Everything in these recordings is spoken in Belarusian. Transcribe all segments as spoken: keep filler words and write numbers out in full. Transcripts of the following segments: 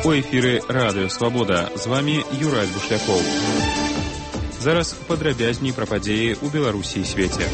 У эфіры Радыё Свабода. З вами Юрай Бушлякоў. Зараз падрабязней пра падзеі ў Беларусі і свеце.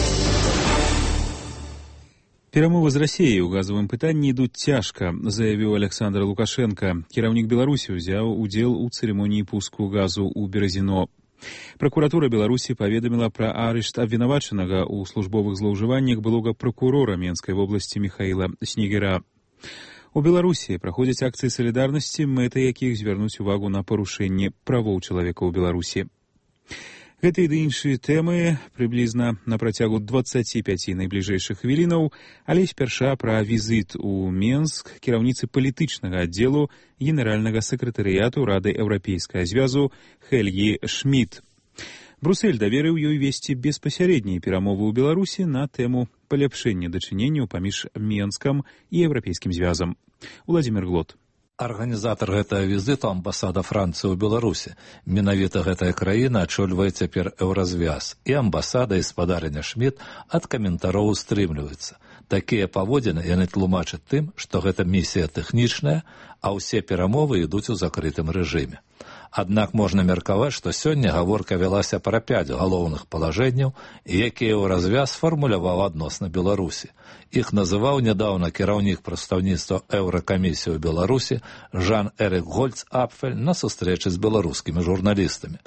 Перамовы з Расіяй у газавым пытанні ідуць цяжка, заявіў Александр Лукашенко. Кіраўнік Беларусі ўзяў удзел у цырымоніі пуску газу ў Беразіно. Пракуратура Беларусі паведаміла пра арышт абвінавачанага ў службовых злоўжываннях былога пракурора Менскай вобласці Михаіла Снегіра. У Беларусі праходзяць акцыі салідарнасці, мэтай якіх звярнуць увагу на парушэнне правоў чалавека ў Беларусі. Гэтыя ды іншыя тэмы прыблізна на працягу дваццаці пяці найбліжэйшых хвілінаў, але спярша пра візіт у Менск кіраўніцы палітычнага аддзелу генеральнага сакратарыяту Рады Еўрапейскага звязу Хельгі Шмідт. Брусэль даверыў ёй весці беспасярэднія перамовы ў Беларусі на тэму паляпшэння дачыненняў паміж Менскам і Еўрапейскім звязам. Уладзімір Глот. Арганізатар гэтага візіту амбасада Францыі ў Беларусі. Менавіта гэтая краіна ачольвае цяпер Еўразвяз. І амбасада і спадарыня Шмідт ад каментароў устрымліваюцца. Такія паводзіны яны тлумачаць тым, што гэта місія тэхнічная, а ўсе перамовы ідуць у закрытым рэжыме. Аднак можна меркаваць, што сёння гаворка вялася пра пяць галоўных палажэнняў, якія Еўразвяз сфармуляваў адносна Беларусі. Іх называў нядаўна кіраўнік прадстаўніцтва Еўракамісіі ў Беларусі Жан-Эрік Гольц-Апфель на сустрэчы з беларускімі журналістамі.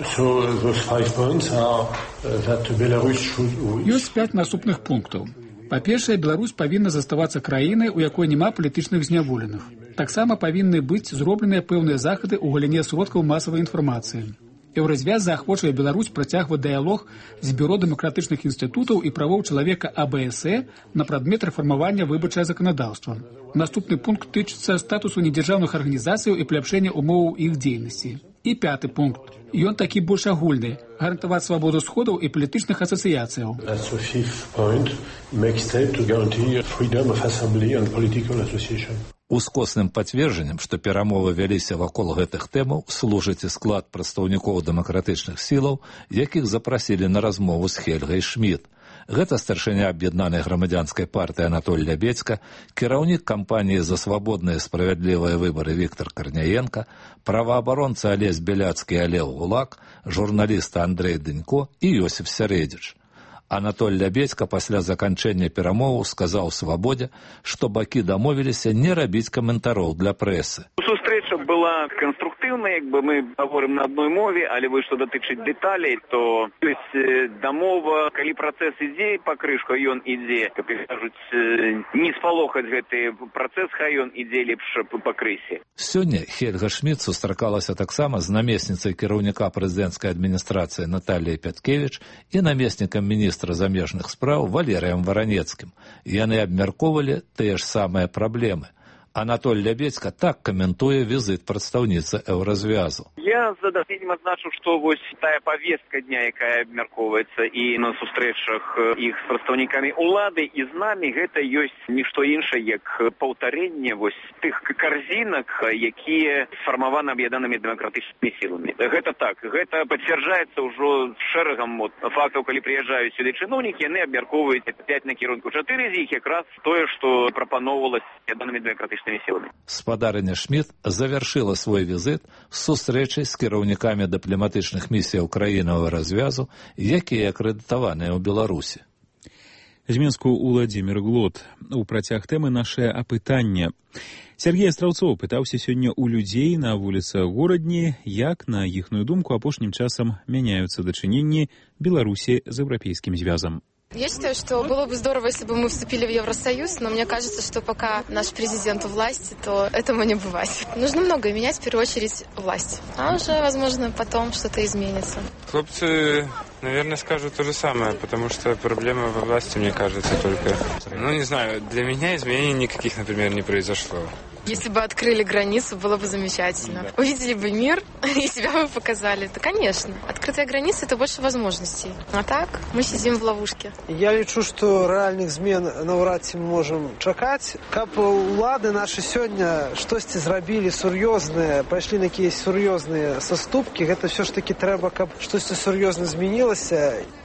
Ёсць пяць наступных пунктаў. Па-першае, Беларусь павінна заставацца краінай, у якой няма палітычных зняволеных. Таксама павінны быць зробленыя пэўныя захады ў галіне сродкаў масавай інфармацыі. Еўразвяз заахвочвае Беларусь працягваць дыялог з бюро дэмакратычных інстытутаў і правоў чалавека А Б С Э на прадмет рэфармавання выбарчага заканадаўства. Наступны пункт тычыцца статусу недзяржаўных арганізацыяў і паляпшэння умоваў іх дзейнасці. І пяты пункт. Ён такі больш агульны. Гарантаваць свабоду сходаў і палітычных асацыяцыяў. Ускосным пацверджаннем, што перамовы вяліся вакол гэтых тэмаў, служыць і склад прадстаўнікоў дэмакратычных сілаў, якіх запрасілі на размову з Хельгай Шмідт. Гэта старшыня аб'яднанай грамадзянскай партыі Анатоль Лябедзька, кіраўнік кампаніі за свабодныя справядлівыя выбары Віктар Карняенка, праваабаронца Алесь Беляцкі і Алег Гулак, журналіста Андрэй Дынько і Йосіф Сярэдзіч. Анатоль Лябедзька пасля заканчэння перамоваў сказаў Свабодзе, што бакі дамовіліся не рабіць каментароў для прэсы. Сустрэча была канструктыўная, як бы мы гаворым на адной мове, але вось што датычыць дэталей, то ёсць дамова, калі працэс ідзе пакрышка, ён ідзе, каб кажуць, не спалохаць гэты працэс, хай ён ідзе лепш па крысе. Сёння Хельга Шмідт сустракалася таксама з намесніцай кіраўніка прэзідэнцкай адміністрацыі Наталіяй Пяткевіч і намеснікам міністра замежных спраў Валерыем Варанецкім. Яны абмяркоўвалі тыя ж самыя праблемы. Анатоль Лябедзька так каментуе візіт прадстаўніцы Еўразвязу. Я з задавальненнем адзначу, што вось тая павестка дня, якая абмяркоўваецца і на сустрэчах іх з прадстаўнікамі ўлады і з намі, гэта ёсць нішто іншае, як паўтарэнне вось тых карзінак, якія сфармаваны аб'яднанымі дэмакратычнымі сіламі. Гэта так, гэта пацвярджаецца ўжо шэрагам фактаў, калі прыязджаюць сюды чыноўнікі, яны абмяркоўваюць пяць накірунку. Чатыры з іх якраз тое, што прапаноўвалася аб'яднанымі дэмакратычнымі сіламі. Спадарыня Шмідт завяршыла свой візіт з сустрэчай з кіраўнікамі дыпламатычных місіяў краінаў развязу, якія акрэдытаваныя ў Беларусі. З Менску Уладзімір Глот. У працяг тэмы нашае апытанне. Сергей Астраўцоў пытаўся сёння ў людзей на вуліцах горадні, як, на іхную думку, апошнім часам мяняюцца дачыненні Беларусі з Еўрапейскім звязам. Я считаю, что было бы здорово, если бы мы вступили в Евросоюз, но мне кажется, что пока наш президент у власти, то этому не бывать. Нужно многое менять, в первую очередь, власть. А уже, возможно, потом что-то изменится. Хлопцы, наверное, скажут то же самое, потому что проблема во власти, мне кажется, только... Ну, не знаю, для меня изменений никаких, например, не произошло. Если бы открыли границу, было бы замечательно. Увидели бы мир и себя бы показали. Да, конечно. Открытая граница – это больше возможностей. А так мы сидим в ловушке. Я лічу, што рэальных змен наўрад ці мы можам чакаць. Каб улады нашы сёння штосьці зрабілі сур'ёзнае, пайшлі на якіясь сур'ёзныя саступкі, гэта ўсё ж такі трэба, каб штосьці сур'ёзна змянілася.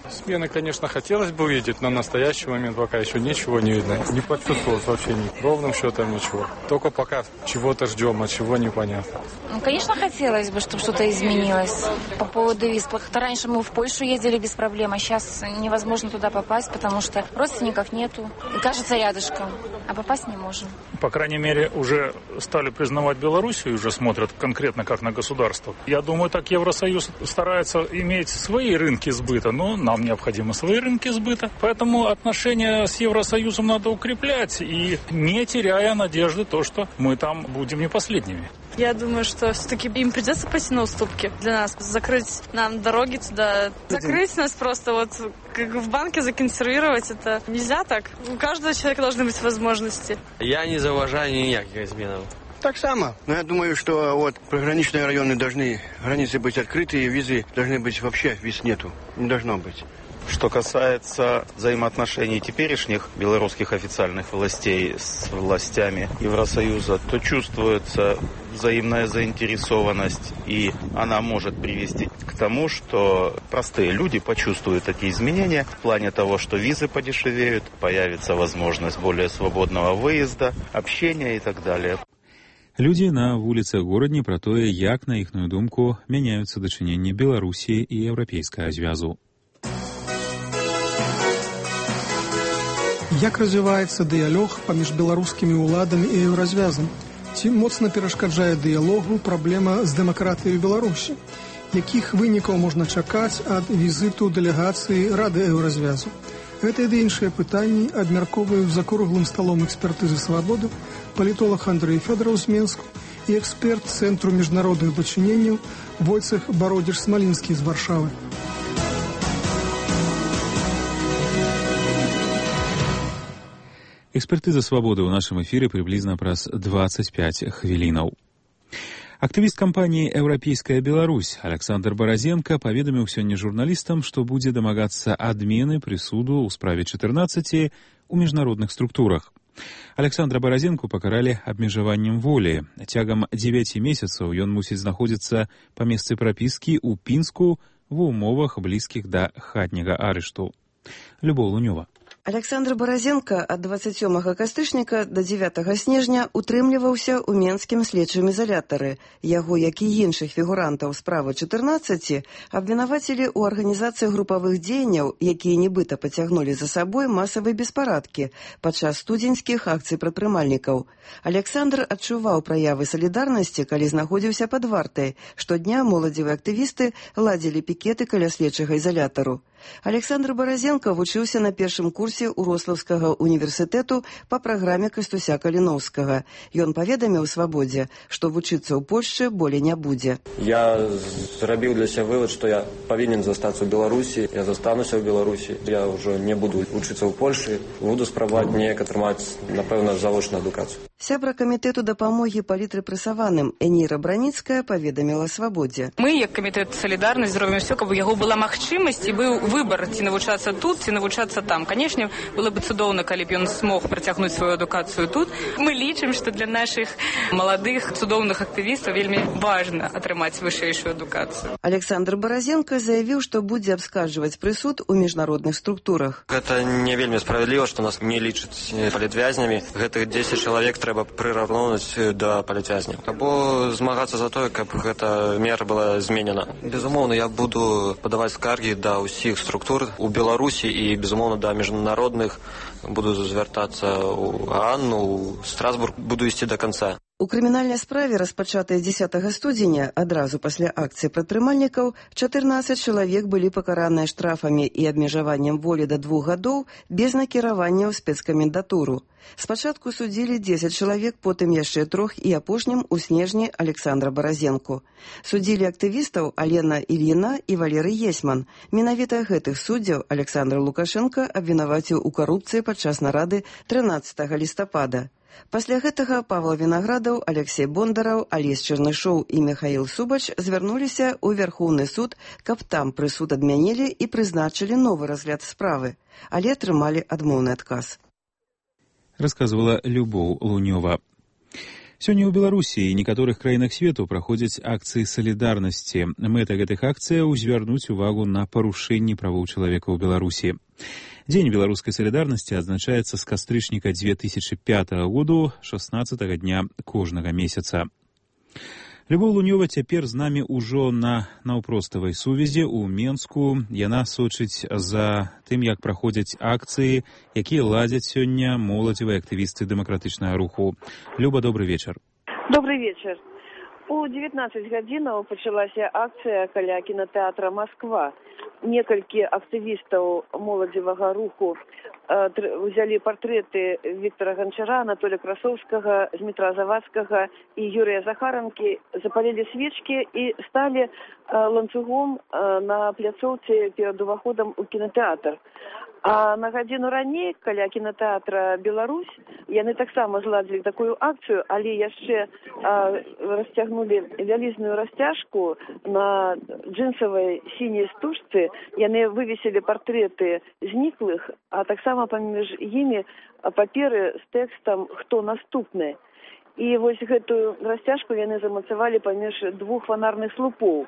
Смены, конечно, хотелось бы увидеть, но в настоящий момент пока еще ничего не видно. Не почувствовалось вообще ни ровным счетом ничего. Только пока чего-то ждем, а чего непонятно. Ну, конечно, хотелось бы, чтобы что-то изменилось. По поводу виз. Раньше мы в Польшу ездили без проблем, а сейчас невозможно туда попасть, потому что родственников нету. И кажется, рядышком, а попасть не можем. По крайней мере, уже стали признавать Белоруссию, уже смотрят конкретно как на государство. Я думаю, так Евросоюз старается иметь свои рынки сбыта, но нам необходимы свои рынки сбыта. Поэтому отношения с Евросоюзом надо укреплять и не теряя надежды то, что мы там будем не последними. Я думаю, что все-таки им придется пойти на уступки для нас, закрыть нам дороги туда, закрыть нас просто вот как в банке законсервировать, это нельзя так. У каждого человека должны быть возможности. Я не зауважаю никаких изменов. Так само. Но я думаю, что вот приграничные районы должны, границы быть открыты, и визы должны быть вообще, виз нету, не должно быть. Что касается взаимоотношений теперешних белорусских официальных властей с властями Евросоюза, то чувствуется взаимная заинтересованность, и она может привести к тому, что простые люди почувствуют такие изменения в плане того, что визы подешевеют, появится возможность более свободного выезда, общения и так далее. Людзі на вуліцах горадні пра тое, як, на іхную думку, мяняюцца дачыненні Беларусі і Еўрапейскага звязу. Як развіваецца дыялог паміж беларускімі ўладамі і еўразвязам? Ці моцна перашкаджае дыялогу праблема з дэмакратыяй у Беларусі? Якіх вынікаў можна чакаць ад візіту дэлегацыі Рады еўразвязу? Гэта і іншыя пытанні абмяркоўваюць за круглым сталом экспертызы «Свабоды» палітолог Андрэй Фёдораў з Менску і эксперт Цэнтру міжнародных дачыненняў Войцэх Бародзіш-Смалінскі з Варшавы. Экспертыза «Свабоды» ў нашым эфіры прыблізна праз дваццаць пяць хвілінаў. Актывіст кампаніі «Еўрапейская Беларусь» Александр Баразенко паведаміў сёння журналістам, што будзе дамагацца адмены прысуду ў справе чатырнаццаці ў міжнародных структурах. Александра Баразенку пакаралі абмежаваннем волі. Цягам дзевяці месяцаў ён мусіць знаходзіцца па месцы прапіскі ў Пінску ва ўмовах блізкіх да хатняга арышту. Любоў Лунёва. Александр Баразенко ад дваццаць сёмага кастрычніка да дзевятага снежня утрымліваўся ў менскім следчым изолятары. Яго, як і іншых фігурантаў справы чатырнаццаці, абвінавацілі ў арганізацыі групавых дзеянняў, якія нібыта пацягнулі за сабой масавыя беспарадкі падчас студзеньскіх акцый прадпрымальнікаў. Александр адчуваў праявы салідарнасці, калі знаходзіўся пад вартай. Штодня моладзевыя актывісты ладзілі пікеты каля следчага изолятару. Александр Баразенко вучыўся на першым курсе Урослаўскага універсітэту па праграме Кастуся Каліноўскага. Ён паведаміў «Свабодзе», што вучыцца ў Польшчы болей не будзе. Я зрабіў для сябе вывод, што я павінен застацца ў Беларусі, я застануся ў Беларусі, я ўжо не буду вучыцца ў Польшы, буду спрабаваць неяк атрымаць, напэўна, завочную адукацыю. Сябра камітэту дапамогі палітрэпрэсаваным Эніра Браніцкая паведаміла «Свабодзе». Мы, як камітэт «Салідарнасць», зробім усё, каб у яго была магчымасць і быў выбор, ці навучацца тут, ці навучацца там. Канешне, было бы цудоўна, калі б ён смог працягнуць сваю адукацыю тут. Мы лічым, што для нашых маладых цудоўных актывістаў вельмі важна атрымаць вышэйшую адукацыю. Александр Баразенко заявіў, што будзе абскарджваць прысуд у міжнародных структурах. Гэта не вельмі справядліва, што нас не лічаць палітвязнямі. Гэтых дзесяць чалавек трэба прыраўноўваць да палітвязняў. Або змагацца за тое, каб гэта мера была зменена. Безумоўна, я буду падаваць скаргі да ўсіх структур у Беларусі і, безумоўна, да міжнародных. Буду звяртацца ў Ганну, ў Страсбург, буду ісці да канца. У крымінальнай справе, распачатай дзесятага студзеня, адразу пасля акцыі прадпрымальнікаў, чатырнаццаць чалавек былі пакараныя штрафамі і абмежаваннем волі да двух гадоў без накіравання ў спецкамендатуру. Спачатку судзілі дзесяць чалавек, потым яшчэ трох і апошнім у снежні Александра Баразенку. Судзілі актывістаў Алена Ільіна і Валерый Есьман. Менавіта гэтых суддзяў Александр Лукашенко абвінаваціў у карупцыі падчас нарады трынаццатага лістапада. Пасля гэтага Павел Вінаградаў, Алексей Бондараў, Алесь Чернышоў і Михаил Субач звярнуліся ў Вярхоўны суд, каб там прысуд адмянілі і прызначылі новы разгляд справы, але атрымалі адмоўны адказ. Расказвала Любоў Лунёва. Сёння ў Беларусі і некаторых краінах свету праходзяць акцыі салідарнасці. Мэта гэтых акцыяў звярнуць увагу на парушэнні правоў чалавека ў Беларусі. Дзень беларускай салідарнасці адзначаецца з кастрычніка дзве тысячы пятага году, шаснаццатага дня кожнага месяца. Любоў Лунёва цяпер з намі ўжо на наўпроставай сувязі ў Менску. Яна сочыць за тым, як праходзяць акцыі, якія ладзяць сёння моладзевыя актывісты дэмакратычнага руху. Люба, добрый вечар. Добрый вечар. У дзевятнаццаць гадзінаў пачалася акцыя каля кінатэатра «Москва». Некалькі актывістаў моладзевага руху взяли партреты Виктора Гончара, Анатолия Красовского, Дмитра Завадского и Юрия Захаранки, запалили свечки и стали ланцугом на пляцоўцы перед уваходом у кинотеатр. А на гадзіну раней каля кинотеатра «Беларусь» яны таксама зладзілі такую акцыю, але яшчэ расцягнули вялізную расцяжку на джинсавай сіняй стужцы. Яны вывесілі партреты зніклых, а таксама паміж імі паперы з тэкстам «Хто наступны?». І вось гэтую расцяжку яны замацавалі паміж двух фанарных слупоў.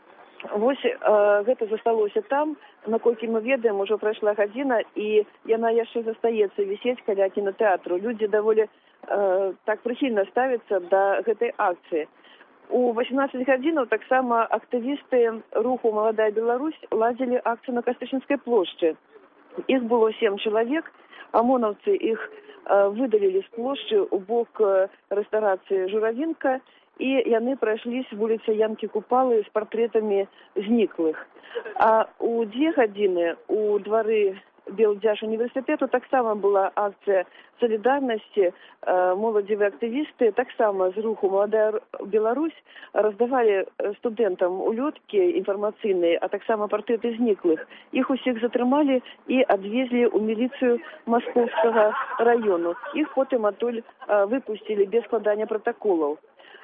Вось э, гэта засталося там, наколькі мы ведаем, ужо прайшла гадзіна, і яна яшчэ застаецца вісець каля кінотэатру. Людзі даволі э, так прыхільна ставяцца да гэтай акцыі. У восемнадцаць гадзінаў таксама актывісты руху «Маладая Беларусь» ладзілі акцыю на Кастрычніцкай плошчы. Іх было сем чалавек, амонаўцы іх э, выдалілі з плошчы ў бок э, рэстарацыі «Журавінка», і яны прайшліся вуліцы Янкі Купалы з партретамі зніклых. А у дзве гадзіны у двары Белдзяж універсітэту таксама была акцыя салідарнасці. Моладзевыя актывісты таксама з руху «Маладая Беларусь» раздавалі студэнтам улёткі інфармацыйныя, а таксама партрэты зніклых. Іх усіх затрымалі і адвезлі ў міліцыю Маскоўскага раёну. Іх потым адтуль выпусцілі без складання пратаколаў.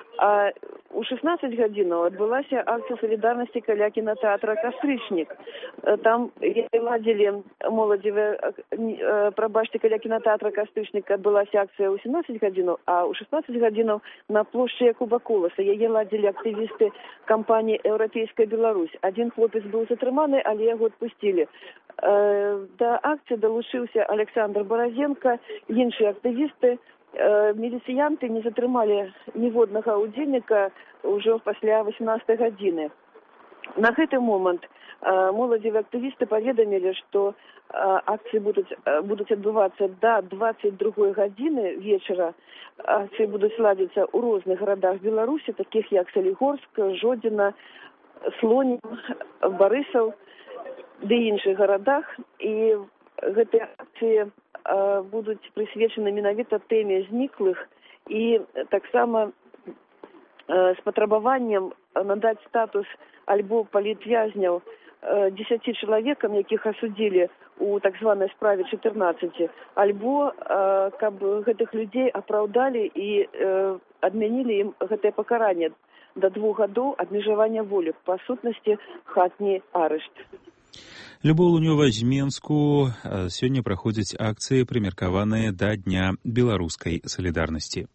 А у шаснаццаць гадзінаў адбылася акцыя салідарнасці каля кінотэатра «Кастрычнік». Там ладзілі моладзевыя, прабачце, каля кінотэатра «Кастрычнік» адбылася акцыя ў сямнаццаць гадзінаў, а ў шаснаццаць гадзінаў на плошчы Якуба Коласа. Яе ладзілі актывісты кампаніі «Еўрапейская Беларусь». Адзін хлопец быў затрыманы, але яго адпусцілі. Да акцыі далучыўся Александр Баразенко, іншыя актывісты. Міліцыянты не затрымалі ніводнага ўдзельніка ўжо пасля восемнадцатай гадзіны. На гэты момант моладзевыя актывісты паведамілі, што акцыі будуць, будуць адбывацца да дваццаць другой гадзіны вечара. Акцыі будуць ладзіцца ў розных гарадах Беларусі, такіх як Салігорск, Жодзіна, Слонім, Барысаў ды іншых гарадах. І гэтыя акцыі будуць прысвечаны менавіта тэме зніклых і таксама з патрабаваннем надаць статус альбо палітвязняў дзесяці чалавекам, якіх асудзілі у так званай справе чатырнаццаці, альбо каб гэтых людзей апраўдалі і адмянілі ім гэтае пакаранне да двух гадоў абмежавання волі, па сутнасці хатні арышт. Любоў Лунёва з Менску. Сёння праходзяць акцыі, прымеркаваныя да Дня беларускай салідарнасці.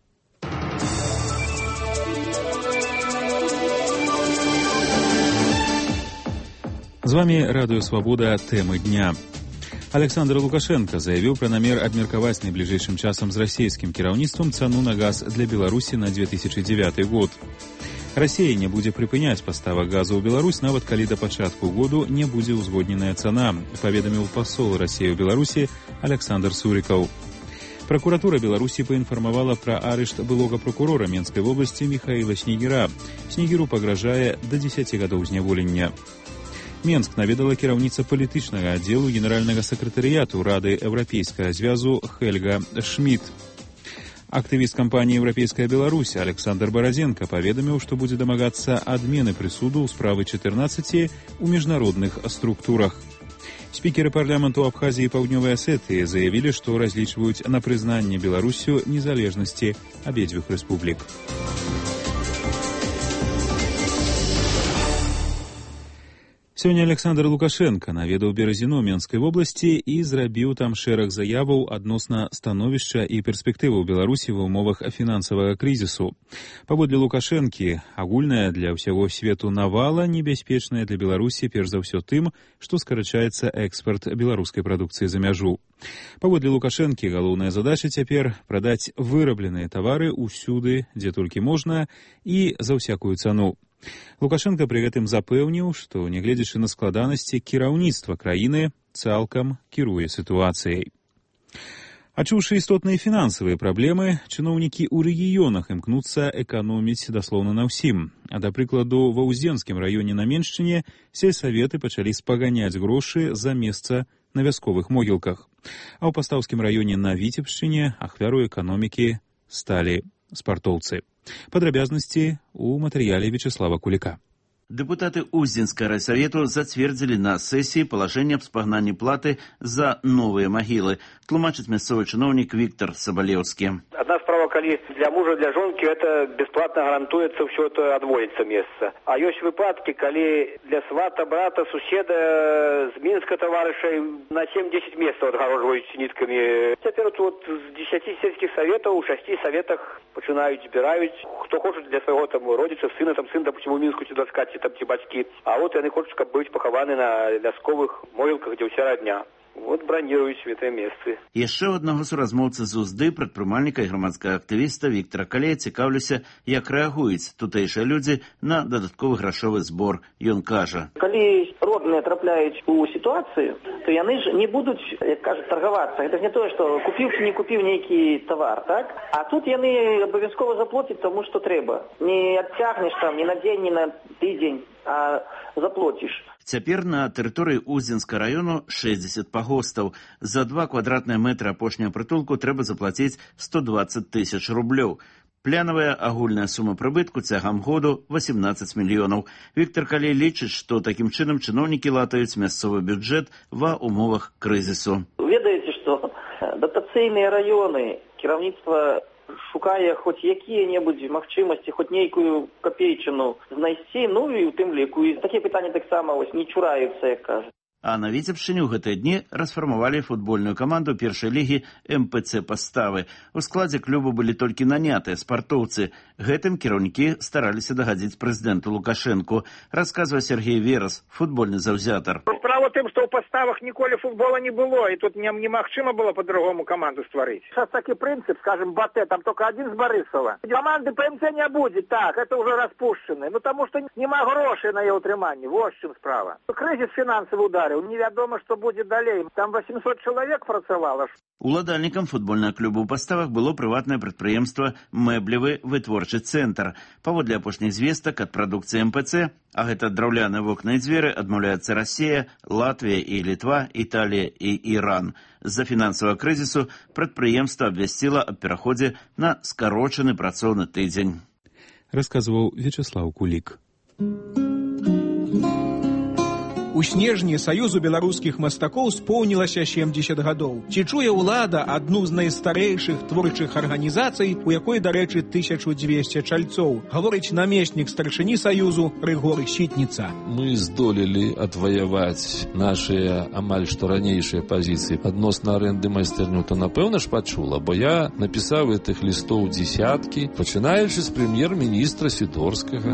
З вами Радыё Свабода. Тэмы дня. Александр Лукашенко заявіў пра намер абмеркаваць найбліжэйшым часам з расійскім кіраўніцтвам цану на газ для Беларусі на две тысячи девятый год. Расія не будзе прыпыняць паставак газу ў Беларусь, нават калі да пачатку году не будзе ўзгодненая цана, паведаміў пасол Расіі ў Беларусі Александр Сурікаў. Пракуратура Беларусі паінфармавала пра арышт былога прокурора Менскай вобласці Михаила Снегіра. Снегіру пагражае да дзесяці гадоў зняволення. Менск наведала кіраўніца палітычнага аддзелу генеральнага сакратарыяту Рады Еўрапейскага звязу Хельга Шмідт. Актывіст кампаніі «Еўрапейская Беларусь» Александр Баразенко паведаміў, што будзе дамагацца адмены прысуду ў справы чатырнаццаці ў міжнародных структурах. Спікеры парламенту Абхазіі і Паўднёвай Асетыі заявілі, што разлічваюць на прызнанне Беларусю незалежнасці абедзвюх рэспублік. Сёння Александр Лукашенко наведаў Беразіно Менскай вобласці і зрабіў там шэраг заяваў адносна становішча і перспектываў Беларусі ва ўмовах фінансавага крызісу. Паводле Лукашэнкі, агульная для ўсяго свету навала небяспечная для Беларусі перш за ўсё тым, што скарачаецца экспарт беларускай прадукцыі за мяжу. Паводле Лукашэнкі, галоўная задача цяпер прадаць вырабленыя тавары ўсюды, дзе толькі можна, і за ўсякую цану. Лукашенко пры гэтым запэўніў, што, нягледзячы на складанасці, кіраўніцтва краіны цалкам кіруе сітуацыяй. Адчуўшы істотныя фінансавыя праблемы, чыноўнікі ў рэгіёнах імкнуцца эканоміць даслоўна на ўсім. А, да прыкладу, ва Ўздзенскім раёне на Меншчыне сельсаветы пачалі спаганяць грошы за месца на вясковых могілках. А ў Пастаўскім раёне на Віцебшчыне ахвяру эканомікі сталі спартоўцы. Падрабязнасці ў матэрыяле Вячеслава Куліка. Депутаты Уздзенскага райсовету зацвердзілі на сессии положение об спагнанні платы за новые могилы. Тлумачыць мясцовы чыноўнік Виктор Соболевский. Одна справа, калі для мужа, для жонки это бесплатно гарантуецца, все это адводится месца. А ёсць выпадки, калі для свата, брата, суседа з Мінска таварышай на семь-десять месцаў адгароджваюць ніткамі. Цяпер вот з десяти сельскіх советаў у шасці советах пачынаюць збіраюць, хто хоча для свайго там родзіча, сына, там сын, допустим, у Мінску ці доскаць, там ці бацькі. А вот яны хочуць, каб быць пахаваны на вясковых могілках, дзе ўся родня. Вот браніруюць гэтыя месцы. Яшчэ ў аднаго суразмоўцы з Узды, прадпрымальніка і грамадскага актывіста Віктара Калея цікаўлюся, як рэагуюць тутэйшыя людзі на дадатковы грашовы збор. Ён кажа: калі родныя трапляюць у сітуацыю, то яны ж не будуць, як кажуць, таргавацца. Гэта ж не тое, што купіў ці не купіў нейкі тавар, так? А тут яны абавязкова заплоцяць таму, што трэба. Не адцягнеш там ні на дзень, ні на тыдзень, а заплоціш. Цяпер на тэрыторыі Уздзенскага раёну шэсцьдзесят пагостаў. За два квадратныя метры апошняга прытулку трэба заплаціць сто дваццаць тысяч рублёў. Планавая агульная сума прыбытку цягам году восемнадцать мільёнаў. Віктор Калей лічыць, што такім чынам чыноўнікі латаюць мясцовы бюджэт ва ўмовах крызісу. Ведаеце, што датацыйныя раёны, кіраўніцтва шукае хоць якія-небудзь магчымасці, хоць нейкую капейчыну знайсці, ну і ў тым ліку. І такія пытанні таксама вось не чураюцца, як кажуць. А на Віцебшчыне ў гэтыя дні расфармавалі футбольную каманду першай лігі эм пэ цэ Паставы. У складзе клубу былі толькі нанятыя спартоўцы. Гэтым кіраўнікі стараліся дагадзіць прэзідэнту Лукашэнку. Расказвае Сергей Верас, футбольны заўзятар. Справа в тым, што ў Паставах ніколі футбола не было, і тут немагчыма было по-другому каманду стварыць. Сейчас такі прынцып, скажем, Батэ, там только один з Барысава. Команды пэ эм цэ не будзе, так, это уже распушчаны. Ну, тому што нема грошай на яе ўтрыманне, вот чым справа. Крызіс фінансавы удар. Невядома, што будзе далей. Там восемьсот чалавек працавала. Уладальнікам футбольнага клуба ў Паставах было прыватнае прадпрыемства «Мэблевы вытворчы цэнтр». Паводле апошніх звестак ад прадукцыі эм пэ цэ, а гэта драўляныя вокны і дзверы, адмаўляецца Расія, Латвія і Літва, Італія і Іран. З-за фінансавага крызісу прадпрыемства абвясціла аб пераходзе на скарочаны працоўны тыдзень. Расказваў Вячеслав Кулік. У снежні Саюзу беларускіх мастакоў споўнілася семьдесят гадоў. Ці чуе ўлада адну з найстарэйшых творчых арганізацый, у якой, дарэчы, тысяча двести чальцоў, гаворыць намеснік старшыні Саюзу Рыгор Сітніца. Мы здолелі адваяваць нашыя амаль што ранейшыя пазіцыі адносна арэнды майстэрню, то напэўна ж пачула, бо я напісаў гэтых лістоў дзесяткі, пачынаючы з прэм'ер-міністра Сідорскага.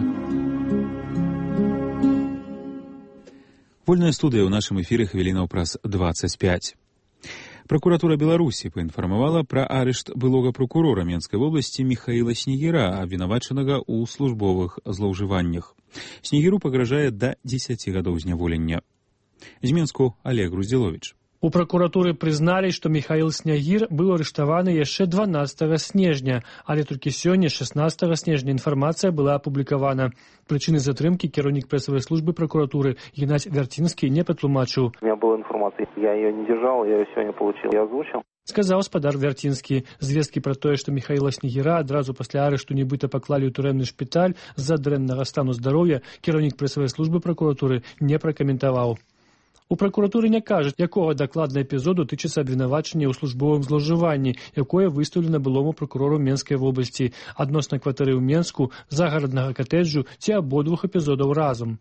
Вольная студыя ў нашым эфіры хвілінаў праз двадцать пять. Пракуратура Беларусі паінфармавала пра арышт былога прокурора Менскай вобласці Міхаіла Снегіра, абвінавачанага ў службовых злоўжываннях. Снегіру пагражае да дзесяці гадоў зняволення. З Менску Олег Груздзіловіч. У пракуратуры прызналі, што Міхаіл Снягір быў арыштаваны яшчэ дванаццатага снежня, але толькі сёння, шаснаццатага снежня, інфармацыя была апублікавана. Прычыны затрымкі кіраўнік прэсавай службы пракуратуры Геннадзь Вярцінскі не патлумачыў. У меня была информация, я ее не держал, я ее сегодня получил, я озвучил. Сказаў спадар Вярцінскі. Звесткі пра тое, што Міхаіла Снегіра адразу пасля арышту нібыта паклалі ў турэмны шпіталь з-за дрэннага стану здароўя, кіраўнік прэсавай службы пракуратуры не пракаментаваў. У пракуратуры не кажуць, якога дакладна эпізоду тычыцца абвінавачання ў службовым злоўжыванні, якое выстаўлена былому пракурору Менскай вобласці адносна кватэры ў Менску, загараднага катэджу ці абодвух эпізодаў разам.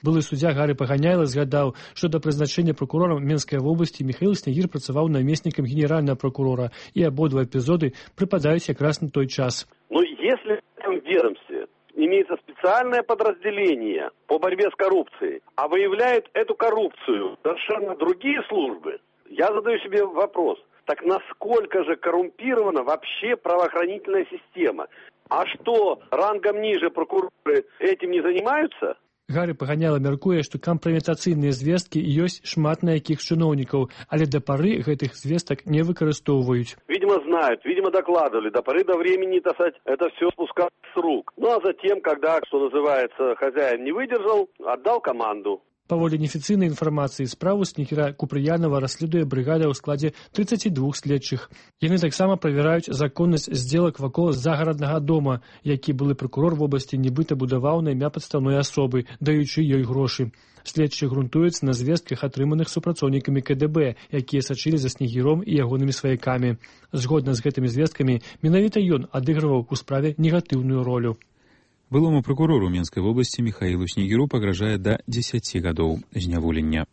Былы суддзя Гары Паганяйла згадаў, што да прызначэння пракурора Менскай вобласці Михаил Снегир працаваў намеснікам генеральнага прокурора, и ободва эпизоды припадают как раз на той час. Но если в этом ведомстве имеется специальное подразделение по борьбе с коррупцией, а выявляют эту коррупцию совершенно другие службы, я задаю себе вопрос, так насколько же коррумпирована вообще правоохранительная система? А что, рангом ниже прокуроры этим не занимаются? Гары Паганяйла мяркуе, што кампраметацыйныя звесткі ёсць шмат на якіх чыноўнікаў, але да пары гэтых звестак не выкарыстоўваюць. Видимо, знают, видимо, докладывали. До поры до времени, так сказать, это все спускалось с рук. Ну, а затем, когда, что называется, хозяин не выдержал, отдал команду. Паводле неафіцыйнай інфармацыі, справу Снегіра Купрыянова расследуе брыгада ў складзе тридцати двух следчых. Яны таксама правяраюць законнасць здзелак вакол загараднага дома, які былы прокурор вобласці нібыта будаваў на імя падстаўной асобы, даючы ёй грошы. Следчыя грунтуюцца на звестках, атрыманых супрацоўнікамі ка дэ бэ, якія сачылі за Снегіром і ягонымі сваякамі. Згодна з гэтымі звесткамі, менавіта ён адыгрываў у справе негатыўную ролю. Былому прокурору Менской области Михаилу Снегиру пагражае да дзесяці гадоў зняволення.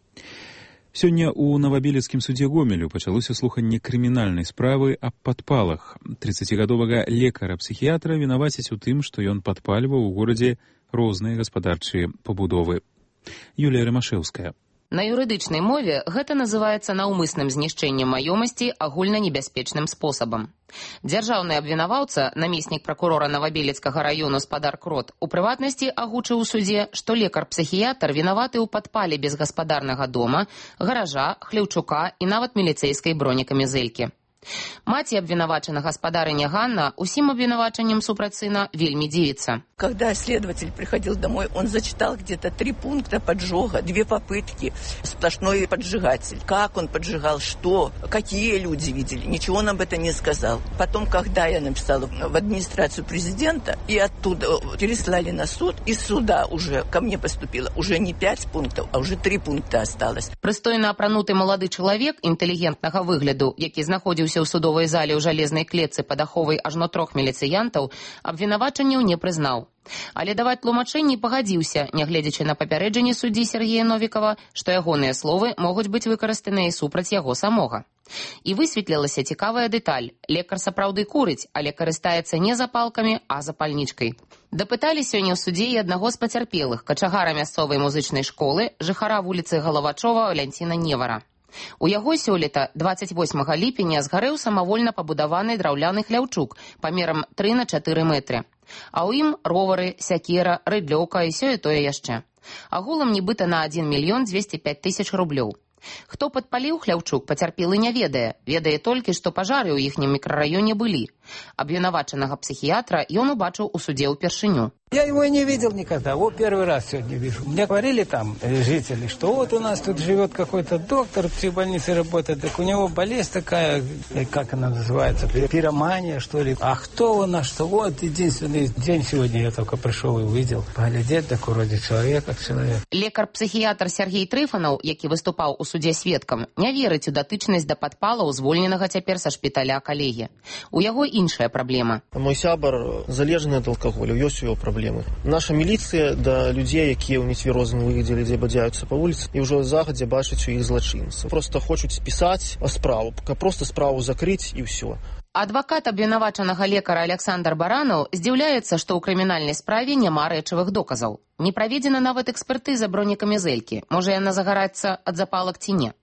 Сёння ў Новабелецкім судзе Гомелю пачалося слуханне крымінальнай справы аб падпалах. тридцацігадовага лекара-псіхіятра вінавацяць у тым, што ён падпальваў у горадзе розныя гаспадарчыя пабудовы. Юлія Ромашевская. На юрыдычнай мове гэта называецца наўмысным знішчэннем маёмасці агульнанебяспечным спосабам. Дзяржаўны абвінаваўца, намеснік пракурора Новабелецкага раёну спадар Крот, у прыватнасці агучыў у судзе, што лекар-псіхіятр вінаваты ў падпале безгаспадарнага дома, гаража, хлеўчука і нават міліцэйскай бронекамізэлькі. Маці абвінавачана гаспадарыня Ганна усім абвінавачаннем супраць сына вельмі дзівіцца. Когда следователь приходил домой, он зачитал где-то три пункта поджога, две попытки, сплошной поджигатель. Как он поджигал, что, какие люди видели, ничего он об этом не сказал. Потом, когда я написала в администрацию президента, и оттуда переслали на суд, из суда уже ко мне поступило уже не пять пунктов, а уже три пункта осталось. Прыстойна апрануты малады чалавек інтэлігентнага выгляду, які знаходзіўся ў судовай зале ў жалезнай клетцы пад аховай ажно трох міліцыянтаў, абвінавачанняў не прызнаў. Але даваць тлумачэнні пагадзіўся, нягледзячы на папярэджанне суддзі Сергея Новікова, што ягоныя словы могуць быць выкарыстаныя і супраць яго самога. І высветлілася цікавая дэталь. Лекар сапраўды курыць, але карыстаецца не запалкамі, а запальнічкай. Дапыталі сёння ў судзе і аднаго з пацярпелых, качагара мясцовай музычнай школы, жыхара вуліцы Галавачова Валянціна Невара. У яго сёлета двадцять восьмага ліпеня згарэў самавольна пабудаваны драўляны хляўчук памерам тры на чатыры метры. А ў ім ровары, сякера, рыдлёўка і сёе-тое яшчэ. Агулам нібыта на адзін мільён дзвесце пяць тысяч рублёў. Хто падпаліў хляўчук, пацярпелы не ведае. Ведае толькі, што пажары ў іхнім мікрараёне былі. Абвінавачанага псіхіятра ён убачыў у судзе ўпершыню. Я его и не видел никогда, вот первый раз сегодня вижу. Мне говорили там жители, что вот у нас тут живет какой-то доктор, в психбольнице работает, так у него болезнь такая, как она называется, пиромания, что ли. А кто у нас, что вот единственный день сегодня я только пришел и увидел. Поглядеть, так вроде человек, как человек. Лекар-психіятр Сергей Трыфанаў, які выступаў у судзе сведкам, не верыць у датычнасць да падпалаў звольненага цяпер са шпіталя калегі. У яго іншая праблема. Мой сябар залежны ад алкаголю, ёсць у яго праблемы. Наша міліцыя да людзей, якія ў нецвярозым выглядзе, дзе бадзяюцца па вуліцы, і ўжо загадзя бачыць у іх злачынцаў. Просто хочуць спісаць справу, каб проста справу закрыць і ўсё. Адвакат абвінавачанага лекара Александр Баранаў здзіўляецца, што ў крымінальнай справе няма рэчавых доказаў. Не праведзена нават экспертыза бронекамізэлькі. Можа яна загарацца ад запалак ці не.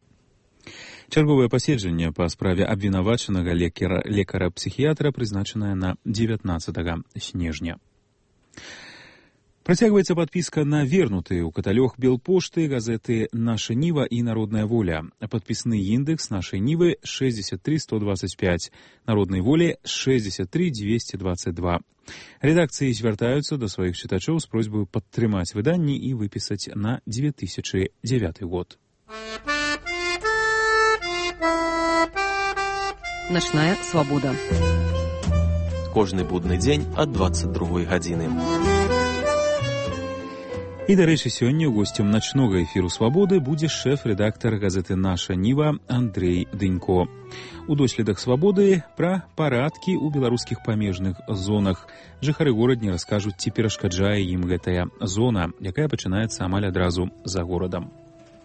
Чарговае паседжанне па справе абвінавачанага лекара-псіхіятра прызначанае на дзевятнаццатага снежня. Працягваецца падпіска на вернутыя ў каталог Белпошты газеты «Наша Нива» і «Народная воля». Падпісны індекс «Нашай Нівы» шестьдесят три сто двадцать пять, «Народнай волі» шестьдесят три двести двадцать два. Рэдакцыі звяртаюцца да сваіх чытачоў з просьбай падтрымаць выданні і выпісаць на две тысячи девятый год. Начная свабода. Кожны будны дзень ад двадцать другой гадзіны. І, дарэчы, сёння госцем начнога эфіру «Свабоды» будзе шэф-рэдактар газеты «Наша Ніва» Андрей Дынько. У доследах «Свабоды» пра парадкі ў беларускіх памежных зонах. Жыхары горадні раскажуць, ці перашкаджае ім гэтая зона, якая пачынаецца амаль адразу за горадам.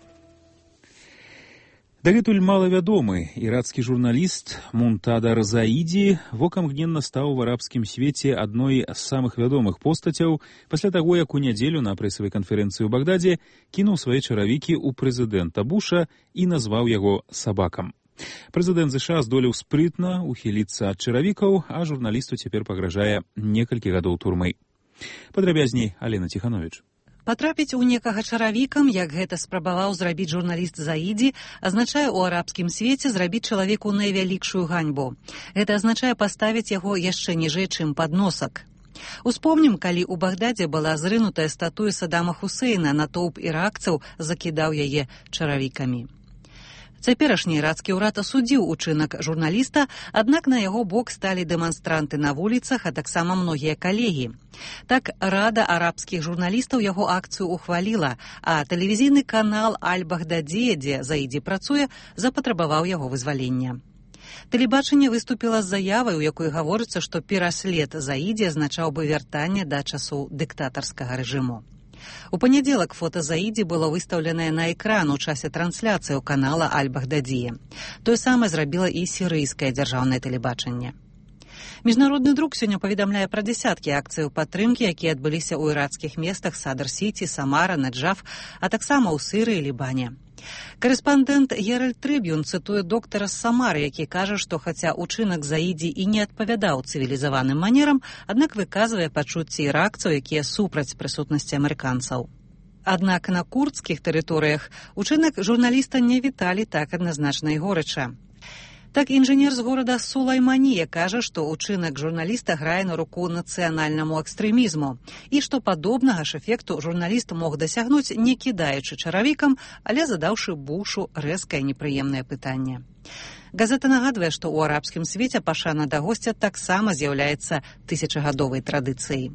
Дагэтуль малавядомы ірацкі журналіст Мунтадар Заіді вокам гненна стаў у арабскім свеце адной з самых вядомых постацяў пасля таго, як у нядзелю на прэсавай канферэнцыі ў Багдадзе кінуў свае чаравікі ў прэзідэнта Буша і назваў яго сабакам. Прэзідэнт ЗША здолеў спрытна ухіліцца ад чаравікаў, а журналісту цяпер пагражае некалькі гадоў турмы. Падрабязней Алена Ціхановіч. Патрапіць у некага чаравікам, як гэта спрабаваў зрабіць журналіст Заіді, азначае ў арабскім свеце зрабіць чалавеку найвялікшую ганьбу. Гэта азначае паставіць яго яшчэ ніжэй, чым падносак. Успомнім, калі ў Багдадзе была зрынутая статуя Саддама Хусейна, натоўп іракцаў закідаў яе чаравікамі. Цяперашні ірацкі ўрад асудзіў учынак журналіста, аднак на яго бок сталі дэманстранты на вуліцах, а таксама многія калегі. Так, Рада арабскіх журналістаў яго акцыю ухваліла, а тэлевізійны канал Аль-Багдадзе, дзе Заіді працуе, запатрабаваў яго вызвалення. Тэлебачанне выступіла з заявай, у якой гаворыцца, што пераслед Заіді азначаў бы вяртанне да часоў дыктатарскага рэжыму. У панядзелак фота Заіді было выстаўленае на экран у часе трансляцыі ў канала Аль-Багдадзе. Тое самае зрабіла і сірыйскае дзяржаўнае тэлебачанне. Міжнародны друк сёння паведамляе пра дзясяткі акцыяў падтрымкі, якія адбыліся ў ірацкіх местах Садар-Сіці, Самара, Наджаф, а таксама ў Сырыі і Лібане. Карэспандэнт Геральд Трыбюн цытуе доктара з Самары, які кажа, што хаця учынак Заіді і не адпавядаў цывілізаваным манерам, аднак выказвае пачуцці іракцаў, якія супраць прысутнасці амерыканцаў. Аднак на курдскіх тэрыторыях учынак журналіста не віталі так адназначна і горача. Так, інжынер з горада Сулайманія кажа, што учынак журналіста грае на руку нацыянальнаму экстрэмізму і што падобнага ж эфекту журналіст мог дасягнуць, не кідаючы чаравікам, але задаўшы Бушу рэзкае непрыемнае пытанне. Газета нагадвае, што ў арабскім свеце пашана да госця таксама з'яўляецца тысячагадовай традыцыяй.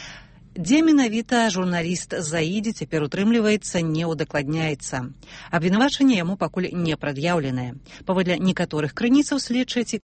Дзе менавіта журналіст Заіді цяпер утрымліваецца, не ўдакладняецца. Абвінавачанне яму пакуль не прад'яўленае. Паводле некаторых крыніцаў следчыя